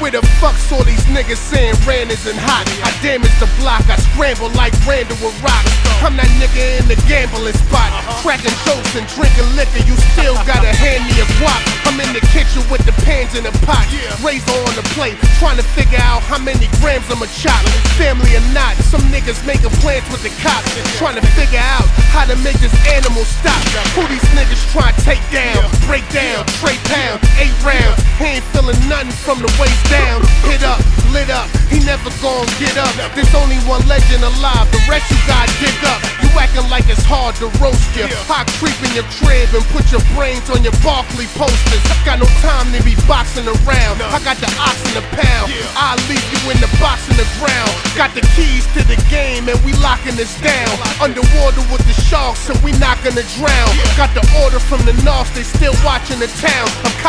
Where the fuck's all these niggas saying Ran isn't hot? I damage the block, I scramble like Randall with rocks. I'm that nigga in the gambling spot, cracking jokes and drinking liquor. You still gotta hand me a guap. I'm in the kitchen with the pans in the pot, razor on the plate, trying to figure out how many grams I'ma chop. Family or not, some niggas making plans with the cops, trying to figure out how to make this animal stop. Who these niggas trying to take down, break down, trade pound, 8 rounds. He ain't feeling nothing from the waist down. Hit up, lit up, he never gon' get up. There's only one legend alive, the rest you gotta dig up. You acting like it's hard to roast you. I creep in your crib and put your brains on your Barkley posters. Got no time to be boxing around. I got the ox in the pound. I'll leave you in the box in the ground. Got the keys to the game and we locking this down. Underwater with the sharks and we not gonna drown. Got the order from the North, they still watching the town. I'm